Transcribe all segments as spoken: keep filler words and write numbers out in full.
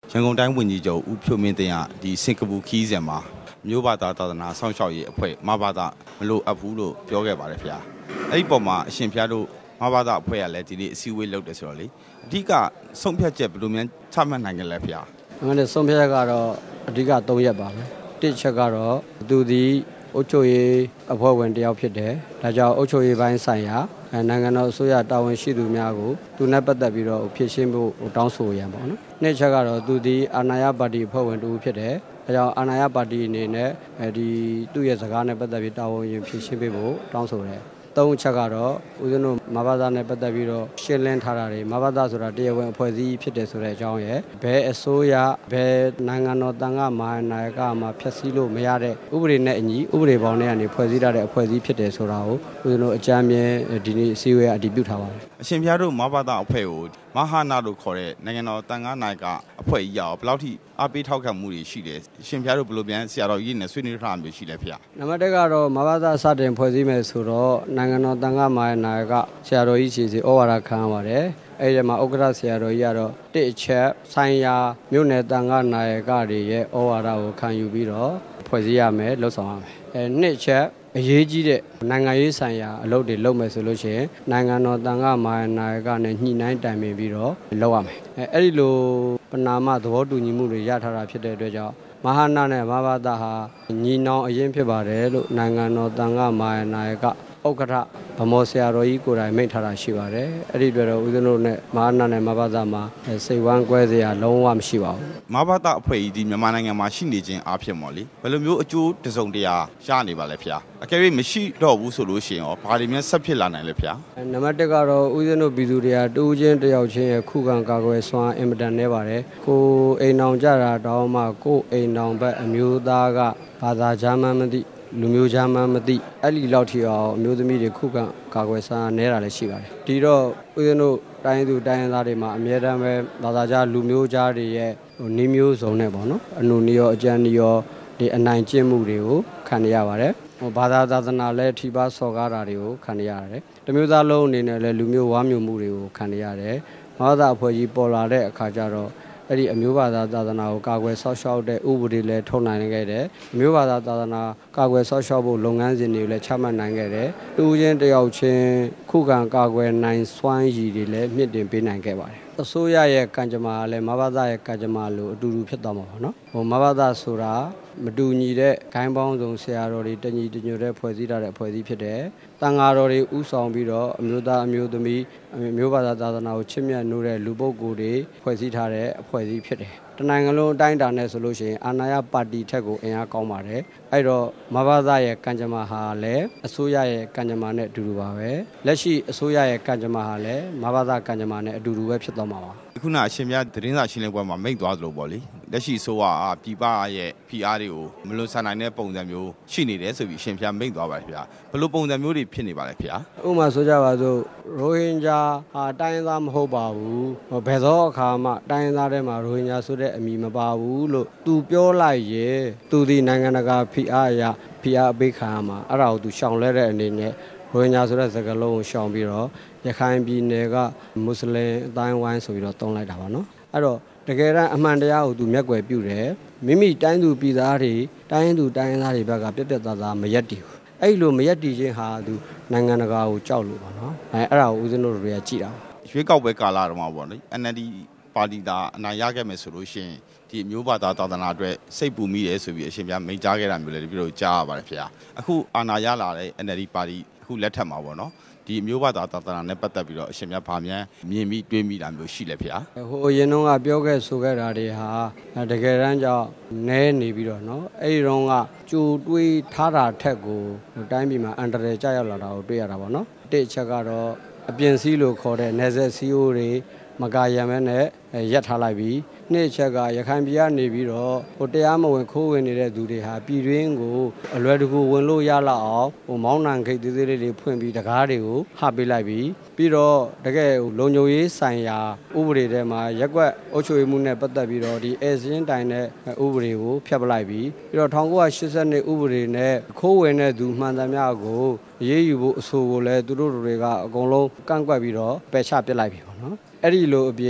ရန်ကုန်တိုင်းဝန်ကြီးချုပ်ဦးဖြိုးမင်းသိန်းကဒီစင်ကာပူခီးစဉ်မှာမြို့ဘာသာသာသနာစောင့်ရှောက်ရေးအဖွဲ့မဘာသာမလို့အပ်ဘူးလို့ပြောခဲ့ပါတယ်ဗျာအဲ့ဒီပုံမှာအရှင်ဖျားတို့မဘာသာအဖွဲ့ကလည်းဒီနေ့အစည်းအဝေးလုပ်တယ်ဆိုတော့လေအဓိကဆုံးဖြတ်ချက်ဘယ်လိုများချမှတ်နိုင်ကြလဲဗျာအဲ့ဒါဆုံးဖြတ်ချက်ကတော့အဓိက၃ရက်ပါပဲတစ်ချက်ကတော့သူဒီအုပ်ချုပ်ရေးအဖွဲ့ဝင်တယောက်ဖြစ်တယ်ဒါကြောင့်အုပ်ချုပ်ရေးပိုင်းဆိုင်ရာနိုင်ငံတော်အစိုးရတာဝန်ရှိသူများကိုသူနဲ့ပတ်သက်ပြီးတော့ဖြည့်ရှင်းဖို့တောင်းဆိုရန်ပေါ့နော်နှစ်ချက်ကတော့သူဒီအာဏာရပါတီအဖွဲ့ဝင်တူဖြစ်တယ်ဒါကြောင့်အာဏာရပါတီအနေနဲ့ဒီသူ့ရဲ့စကားနဲ့ပတ်သက်ပြီးတာဝန်ယူဖြည့်ရှင်းပေးဖို့တောင်းဆိုတယ်သုံးချက်ကတော့ဦးဇင်းတို့မဘာသာနဲ့ပတ်သက်ပြီးတော့ရှင်းလင်းထားတာတွေမဘာသာဆိုတာတရားဝင်အဖွဲ့အစည်းဖြစ်တယ်ဆိုတဲ့အကြောင်းရယ်ဘယ်အစိုးရဘယ်နိုင်ငံတော်တန်ခါမဟာနာယကမှာဖျက်ဆီးလို့မရတဲ့ဥပဒေနဲ့အညီဥပဒေပေါင်းနဲ့ကနေဖွဲ့စည်းထားတဲ့အဖွဲ့အစည်းဖြစ်တယ်ဆိုတာကိုဦးဇင်းတို့အကြမ်းမြဲဒီနေ့အစည်းအဝေးအတည်ပြုထားပါတယ်အရှင်ဖျားတို့မဘာသာအဖွဲ့ကိုမဟာနာလို့ခေါ်တဲ့နိုင်ငံတော်တန်ခါနာယကအဖွဲ့ကြီးရောဘယ်လောက်ထိအားပေးထောက်ခံမှုတွေရှိတယ်အရှင်ဖျားတို့ဘယ်လိုပြန်ဆရာတော်ကြီးနဲ့ဆွေးနွေးထားမျိုးရှိလဲဖေနံပါတ်တစ်ကတော့မဘာသာစတင်ဖွဲ့စည်းမယ်ဆိုတော့နိုင်ငံတော်တန်ခါမဟာနာယကဆရာတော်ကြီးစီစီဩဝါဒခံရပါတယ်အဲ့ဒီမှာဥက္ကဋ္ဌဆရာတော်ကြီးကတော့တစ်အချက်ဆိုင်ရာမြို့နယ်တန်ခါနာယကတွေရဲ့ဩဝါဒကိုခံယူပြီးတော့ဖွဲ့စည်းရမယ်လှုပ်ဆောင်ရမယ်အဲနှစ်ချက်အရေးကြီးတဲ့နိုင်ငံရေးဆိုင်ရာအလုပ်တွေလုပ်မယ်ဆိုလို့ရှိရင်နိုင်ငံတော်တန်ခါမဟာနာယကနဲ့ညှိနှိုင်းတိုင်ပင်ပြီးတော့လုပ်ရမယ်အဲအဲ့ဒီလိုပဏာမသဘောတူညီမှုတွေရထားတာဖြစ်တဲ့အတွက်ကြောင့်မဟာနာနဲ့မဘာသာဟာညီနောင်အရင်ဖြစ်ပါတယ်လို့နိုင်ငံတော်တန်ခါမဟာနာယကဥက္ကဋ္ဌဗမောဆရာတော်ကြီးကိုယ်တိုင်မိန့်ထားတာရှိပါတယ်အဲ့ဒီအတွက်တော့ဦးဇင်းတို့နဲ့မဟာနာနဲ့မဘာသာမှာစိတ်ဝမ်းကွဲစရာလုံးဝမရှိပါဘူးမဘာသာအဖွဲ့ကြီးဒီမြန်မာနိုင်ငံမှာရှိနေခြင်းအားဖြင့်ပေါ့လေဘယ်လိုမျိုးအကျိုးတစုံတရာရနေပါလဲဖေအကယ်၍မရှိတော့ဘူးဆိုလို့ရှိရင်ရောဘာတွေများဆက်ဖြစ်လာနိုင်လဲဖေနံပါတ်တစ်ကတော့ဦးဇင်းတို့ပြည်သူတွေကတူးချင်းတယောက်ချင်းရဲ့ခုခံကာကွယ်စွမ်းအင်မတန်နေပါတယ်ကိုအိမ်အောင်ကြတာတောင်းမှကိုအိမ်အောင်ဘက်အမျိုးသားကဘာသာခြားမှန်းမသိလူမျိုးခြားမှန်းမသိအဲ့ဒီလောက်ထိအောင်အမျိုးသမီးတွေခုခံကာကွယ်စားနေတာလည်းရှိပါတယ်ဒီတော့ဦးဇင်းတို့တိုင်းသူတိုင်းသားတွေမှာအများတမ်းပဲဘာသာခြားလူမျိုးခြားတွေရဲ့ဟိုနေမျိုးစုံနဲ့ပေါ့နော်အနုနည်းရောအကျဉ်းနည်းရောဒီအနိုင်ကျင့်မှုတွေကိုခံရပါတယ်ဟိုဘာသာသာသနာလည်းထိပါစော်ကားတာတွေကိုခံရရတယ်တမျိုးသားလုံးအနေနဲ့လည်းလူမျိုးဝါမျိုးမှုတွေကိုခံရရတယ်ဘာသာအဖွဲ့ကြီးပေါ်လာတဲ့အခါကျတော့အဲ့ဒီအမျိုးဘာသာသာသနာကိုကာကွယ်ဆောက်ရှောက်တဲ့ဥပဒေလည်းထုတ်နိုင်ခဲ့တယ်အမျိုးဘာသာသာသနာကာကွယ်ဆောက်ရှောက်ဖို့လုပ်ငန်းစဉ်တွေလည်းချမှတ်နိုင်ခဲ့တယ်တူချင်းတယောက်ချင်းခုခံကာကွယ်နိုင်စွမ်းရည်တွေလည်းမြင့်တင်ပေးနိုင်ခဲ့ပါတယ်အစိုးရရဲ့ကံကြမ္မာလည်းမဘာသာရဲ့ကံကြမ္မာလို့အတူတူဖြစ်သွားမှာပါနော်ဟိုမဘာသာဆိုတာမတူညီတဲ့ဂိုင်းပေါင်းစုံဆရာတော်တွေတညီတညွတ်တဲ့ဖွဲ့စည်းထားတဲ့ဖွဲ့စည်းဖြစ်တယ်တန်ဃာတော်တွေဥဆောင်ပြီးတော့အမျိုးသားအမျိုးသမီးအမျိုးဘာသာသာသနာကိုချစ်မြတ်နိုးတဲ့လူပုဂ္ဂိုလ်တွေဖွဲ့စည်းထားတဲ့အဖွဲ့အစည်းဖြစ်တယ်တနိုင်ငံလုံးအတိုင်းအတာနဲ့ဆိုလို့ရှိရင်အာဏာရပါတီထက်ကိုအင်အားကောင်းပါတယ်အဲ့တော့မဘာသာရဲ့ကံကြမ္မာဟာလည်းအစိုးရရဲ့ကံကြမ္မာနဲ့အတူတူပါပဲလက်ရှိအစိုးရရဲ့ကံကြမ္မာဟာလည်းမဘာသာကံကြမ္မာနဲ့အတူတူပဲဖြစ်သွားမှာပါခုနအရှင်မြတ်သတင်းစာရှင်းလင်းပွဲမှာမိန့်သွားသလိုပေါ့လေလက်ရှိဆိုဟာပြည်ပရဲ့ဖိအားတွေကိုမလွန်ဆန်နိုင်တဲ့ပုံစံမျိုးရှိနေတယ်ဆိုပြီးအရှင်ဖျားမိန့်သွားပါတယ်ဗျာဘယ်လိုပုံစံမျိုးတွေဖြစ်နေပါလဲဗျာဥပမာဆိုကြပါစို့ရိုဟင်ဂျာဟာတိုင်းသားမဟုတ်ပါဘူးဘယ်သောအခါမှတိုင်းသားထဲမှာရိုဟင်ဂျာဆိုတဲ့အမည်မပါဘူးလို့သူပြောလိုက်ရဲ့သူဒီနိုင်ငံတကာဖိအားအရာဖိအားအပေးခံရမှာအဲ့ဒါကိုသူရှောင်လဲတဲ့အနေနဲ့ရိုဟင်ဂျာဆိုတဲ့စကားလုံးကိုရှောင်ပြီးတော့ရခိုင်ပြည်နယ်ကမွတ်စလင်အတိုင်းဝိုင်းဆိုပြီးတော့တုံးလိုက်တာပါနော်အဲ့တော့တကယ်တမ်းအမှန်တရားကိုသူမျက်ကွယ်ပြုတယ်မိမိတိုင်းသူပြည်သားတွေတိုင်းသူတိုင်းသားတွေဘက်ကပြက်ပြက်သားသားမရက်တည်ဘူးအဲ့လိုမရက်တည်ခြင်းဟာသူနိုင်ငံတကာကိုကြောက်လို့ပါနော်အဲအဲ့ဒါကိုဦးဇင်းတို့တွေကကြည်တာရွေးကောက်ပွဲကာလတော့မှာပေါ့လေ N L D ပါတီသာအနိုင်ရခဲ့မယ်ဆိုလို့ရှိရင်ဒီမျိုးဘာသာသာသနာအတွက်စိတ်ပူမိတယ်ဆိုပြီးအရှင်ပြမိန့်ကြားခဲ့တာမျိုးလည်းဒီလိုကြားရပါတယ်ဖေ။အခုအာဏာရလာတဲ့ N L D ပါတီအခုလက်ထက်မှာပေါ့နော်ဒီမျိုးဘာသာသာသနာနဲ့ပတ်သက်ပြီးတော့အရှင်မြတ်ဗာမြန်မြင်ပြီးတွေးမိတာမျိုးရှိလဲဖေ။ဟိုအရင်တုန်းကပြောခဲ့ဆိုခဲ့တာတွေဟာတကယ်တမ်းကျနဲနေပြီးတော့နော်အဲ့ဒီတော့ကကြိုတွေးထားတာထက်ကိုတိုင်းပြည်မှာအန်တရယ်ကြောက်ရောက်လာတာကိုတွေ့ရတာပေါ့နော်။တစ်ချက်ကတော့အပြင်စည်းလို့ခေါ်တဲ့နယ်ဆက်စည်းအိုးတွေမကာရံမဲနဲ့ရက်ထားလိုက်ပြီးနှစ်ချက်ကရခိုင်ပြည်ကနေပြီးတော့ဟိုတရားမဝင်ခိုးဝင်နေတဲ့သူတွေဟာပြည်တွင်းကိုအလွယ်တကူဝင်လို့ရလောက်အောင်ဟိုမောင်းနှံခိတ်သေးသေးလေးတွေဖွင့်ပြီးတကားတွေကိုဟပေးလိုက်ပြီးပြီးတော့တကယ်လုံခြုံရေးဆိုင်ရာဥပဒေထဲမှာရက်ကွက်အုပ်ချုပ်ရေးမှုနဲ့ပတ်သက်ပြီးတော့ဒီအဲစင်းတိုင်တဲ့ဥပဒေကိုဖျက်ပလိုက်ပြီးပြီးတော့၁၉၈၂ဥပဒေနဲ့ခိုးဝင်တဲ့သူမှန်သမျှကိုရေးယူဖို့အဆိုကိုလည်းသူတို့တွေကအကုန်လုံးကန့်ကွက်ပြီးတော့ပယ်ချပစ်လိုက်ပြီပေါ့နော်အဲ့ဒီလိုအပြည့်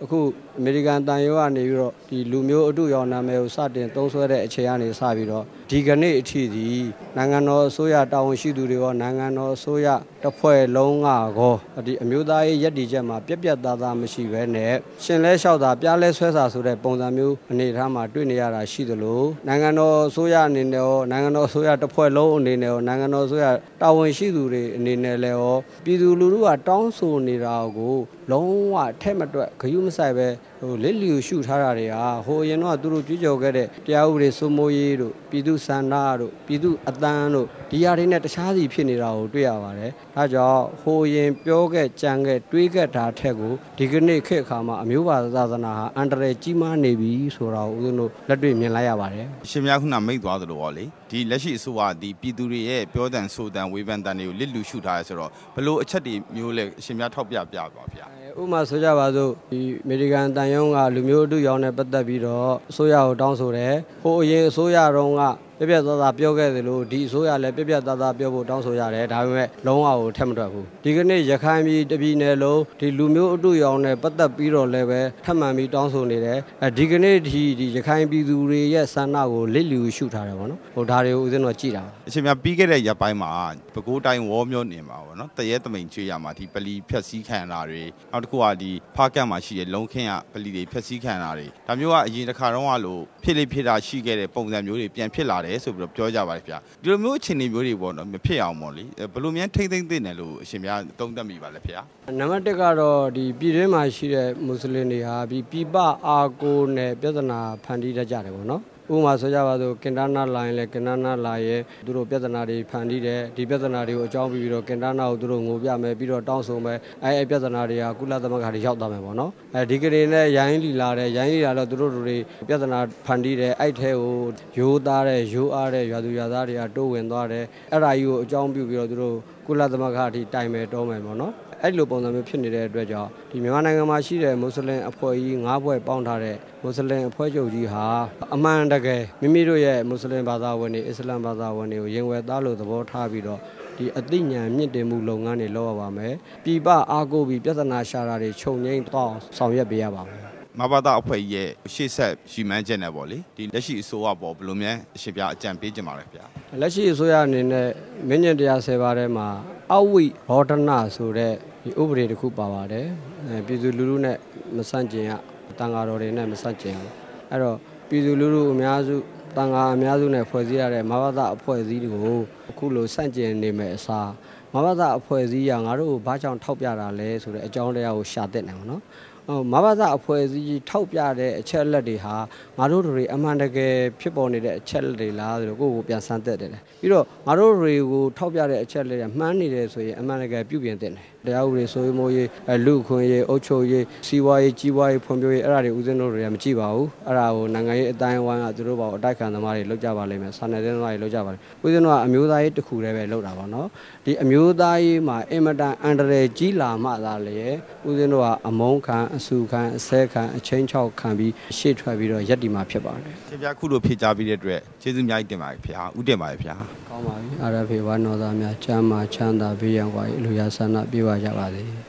အခုအမေရိကန်တန်ရုံးကနေပြီးတော့ဒီလူမျိုးအတူရောင်နာမည်ကိုစတင်သုံးစွဲတဲ့အချိန်ကနေစပြီးတော့ဒီကနေ့အထိဒီနိုင်ငံတော်အစိုးရတာဝန်ရှိသူတွေရောနိုင်ငံတော်အစိုးရတစ်ဖွဲ့လုံးကကောဒီအမျိုးသားရေးရည်တည်ချက်မှာပြက်ပြက်သားသားမရှိဘဲနဲ့ရှင်လဲလျှောက်တာပြားလဲဆွဲစာဆိုတဲ့ပုံစံမျိုးအနေအထားမှာတွေ့နေရတာရှိသလိုနိုင်ငံတော်အစိုးရအနေနဲ့ရောနိုင်ငံတော်အစိုးရတစ်ဖွဲ့လုံးအနေနဲ့ရောနိုင်ငံတော်အစိုးရတာဝန်ရှိသူတွေအနေနဲ့လည်းရောပြည်သူလူထုကတောင်းဆိုနေတာကိုလုံးဝထဲ့မတွက်ဂရုမစိုက်ပဲဟိုလက်လျူရှုထားတာတွေဟာဟိုအရင်တော့သူတို့ကြွကြော်ခဲ့တဲ့တရားဥပဒေစိုးမိုးရေးတို့ပြည်သူစန္ဒတို့ပြည်သူအတန်းတို့ဒီဟာတွေနဲ့တခြားစီဖြစ်နေတာကိုတွေ့ရပါတယ်။ဒါကြောင့်ဟိုရင်ပြောခဲ့ကြံခဲ့တွေးခဲ့တာထက်ကိုဒီကနေ့ခေတ်အခါမှာအမျိုးဘာသာသနာဟာအန္တရာယ်ကြီးမားနေပြီဆိုတာကိုဦးဇင်းတို့လက်တွေ့မြင်လိုက်ရပါတယ်။ရှင်များခုနမိတ်သွားသလိုပေါ့လေဒီလက်ရှိအစိုးရဒီပြည်သူတွေရဲ့ပြောတန်ဆိုတန်ဝေဖန်တန်တွေကိုလစ်လူရှုထားရဲဆိုတော့ဘလို့အချက်တွေမျိုးလဲရှင်များထောက်ပြပြပါဗျာ။ဥပမာဆိုကြပါစို့ဒီအမေရိကန်တန်ယုံကလူမျိုးအတူရောင်းနဲ့ပတ်သက်ပြီးတော့အစိုးရကိုတောင်းဆိုတယ်ဟိုအရင်အစိုးရတုန်းကပြပြသားသားပြောခဲ့သလိုဒီအစိုးရလည်းပြပြသားသားပြောဖို့တောင်းဆိုရတယ်ဒါပေမဲ့လုံးဝကိုထက်မတွက်ဘူးဒီကနေ့ရခိုင်ပြည်တပြည်နယ်လုံးဒီလူမျိုးအတူရောင်းနဲ့ပတ်သက်ပြီးတော့လည်းပဲထပ်မံပြီးတောင်းဆိုနေတယ်အဲဒီကနေ့ဒီဒီရခိုင်ပြည်သူတွေရဲ့ဆန္ဒကိုလစ်လျူရှုထားတယ်ပေါ့နော်ဟိုဒါတွေကိုဦးဇင်းတို့ကြည့်တာအချိန်များပြီးခဲ့တဲ့ရက်ပိုင်းမှာပဲခူးတိုင်းဝေါ်မျိုးနေမှာပေါ့နော်တရဲသမိန်ချွေးရမှာဒီပလီဖြက်စီးခံတာတွေနောက်တစ်ခုကဒီဖားကတ်မှာရှိတဲ့လုံခင်းကပလီတွေဖြက်စီးခံတာတွေဒါမျိုးကအရင်တစ်ခါတော့ကလို့ဖြစ်လေဖြစ်တာရှိခဲ့တဲ့ပုံစံမျိုးတွေပြန်ဖြစ်လာတယ်ဆိုပြီးတော့ပြောကြပါတယ်ဗျာဒီလိုမျိုးအခြေအနေမျိုးတွေပေါ့နော်မဖြစ်အောင်ပေါ့လေဘယ်လိုများထိမ့်သိမ့်သိနေလို့အရှင်များသုံးသပ်မိပါလဲဗျာနံပါတ်တစ်ကတော့ဒီပြည်တွင်းမှာရှိတဲ့မွတ်စလင်တွေဟာဒီပြည်ပအာကိုနဲ့ပြဿနာဖန်တီးတတ်ကြတယ်ပေါ့နော်ဥပမာဆိုကြပါစို့ကင်တာနာလာရင်လည်းကင်တာနာလာရင်သူတို့ပြဿနာတွေဖန်တီးတယ်ဒီပြဿနာတွေကိုအကြောင်းပြပြီးတော့ကင်တာနာကိုသူတို့ငိုပြမယ်ပြီးတော့တောင်းဆိုမယ်အဲအဲပြဿနာတွေကကုလသမဂ္ဂတွေရောက်သွားမယ်ပေါ့နော်အဲဒီကနေ့နဲ့ရိုင်းလီလာတယ်ရိုင်းလီလာတော့သူတို့တွေပြဿနာဖန်တီးတယ်အဲ့ထဲကိုရိုးသားတဲ့ရိုးအားတဲ့ရွာသူရွာသားတွေကတိုးဝင်သွားတယ်အဲ့ဒါကြီးကိုအကြောင်းပြုပြီးတော့သူတို့ကုလသမဂ္ဂအထိတိုင်မယ်တောင်းမယ်ပေါ့နော်အဲ့လိုပုံစံမျိုးဖြစ်နေတဲ့အတွက်ကြောင့်ဒီမြန်မာနိုင်ငံမှာရှိတဲ့မွတ်စလင်အဖွဲ့ကြီး၅ဘွဲ့ပေါင်းထားတဲ့မွတ်စလင်အဖွဲ့ချုပ်ကြီးဟာအမှန်တကယ်မိမိတို့ရဲ့မွတ်စလင်ဘာသာဝင်တွေအစ္စလာမ်ဘာသာဝင်တွေကိုရင်ဝယ်သားလို့သဘောထားပြီးတော့ဒီအသိဉာဏ်မြင့်တင်မှုလုပ်ငန်းတွေလုပ်ရပါမယ်ပြည်ပအားကိုးပြီးပြဿနာရှာတာတွေချုပ်ငိမ့်တော့ဆောင်ရွက်ပေးရပါမယ်မဘာသာအဖွဲ့ရဲ့ရှေ့ဆက်ရှိမှန်းချက်နဲ့ပေါ့လေဒီလက်ရှိအစိုးရပေါ်ဘယ်လိုများအရှင်ပြအကြံပေးကြပါလဲဗျာလက်ရှိအစိုးရအနေနဲ့မင်းညင်တရားဆယ်ပါးထဲမှာအဝိရောဒနာဆိုတဲ့ဒီဥပဒေတစ်ခုပါပါတယ်ပြည်သူလူထုနဲ့မဆန့်ကျင်ရတန်ဃာတော်တွေနဲ့မဆန့်ကျင်ဘူးအဲ့တော့ပြည်သူလူထုအများစုတန်ဃာအများစုနဲ့ဖွဲ့စည်းရတဲ့မဘာသာအဖွဲ့အစည်းတွေကိုအခုလိုဆန့်ကျင်နေမယ်အစားမဘာသာအဖွဲ့အစည်းကငါတို့ဘာကြောင့်ထောက်ပြတာလဲဆိုတဲ့အကြောင်းတရားကိုရှာတဲ့နေပါတော့မဘာသာအဖွဲ့အစည်းထောက်ပြတဲ့အချက်အလက်တွေဟာငါတို့တွေအမှန်တကယ်ဖြစ်ပေါ်နေတဲ့အချက်လက်တွေလားဆိုတော့ကိုယ့်ကိုပြန်ဆန်းသက်တယ်ပြီးတော့ငါတို့တွေကိုထောက်ပြတဲ့အချက်လက်တွေမှန်းနေတယ်ဆိုရင်အမှန်တကယ်ပြုပြင်တဲ့တယ်တရားဥပဒေစိုးမိုးရေးလူခွင့်ရေးအုပ်ချုပ်ရေးစီးပွားရေးကြီးပွားရေးဖွံ့ဖြိုးရေးအဲ့ဒါတွေဦးဇင်းတို့တွေကမကြည့်ပါဘူးအဲ့ဒါကိုနိုင်ငံရေးအတိုင်းအဝိုင်းကသူတို့ဘာအတိုက်ခံသမားတွေလောက်ကြပါလိမ့်မယ်စာနယ်ဇင်းသမားတွေလောက်ကြပါလိမ့်ဦးဇင်းတို့ကအမျိုးသားရေးတစ်ခုတည်းပဲလောက်တာပါနော်ဒီအမျိုးသားရေးမှာအင်မတန်အန္တရာယ်ကြီးလာမှသာလေဦးဇင်းတို့ကအမုန်းခံအဆူခံအဆဲခံအချင်းချောက်ခံပြီးရှေ့ထွက်ပြီးတော့ရက်တီမှာဖြစ်ပါတယ်ရှင်ပြခုလိုဖြေကြားပြီးတဲ့အတွက်ကျေးဇူးအများကြီးတင်ပါတယ်ဗျာဥတင်ပါတယ်ဗျာကောင်းပါပြီအာရဖေဝါနောသားများချမ်းမာချမ်းသာဘေးရန်ကွာအလူရဆန္ဒပြေဝကြပါစေ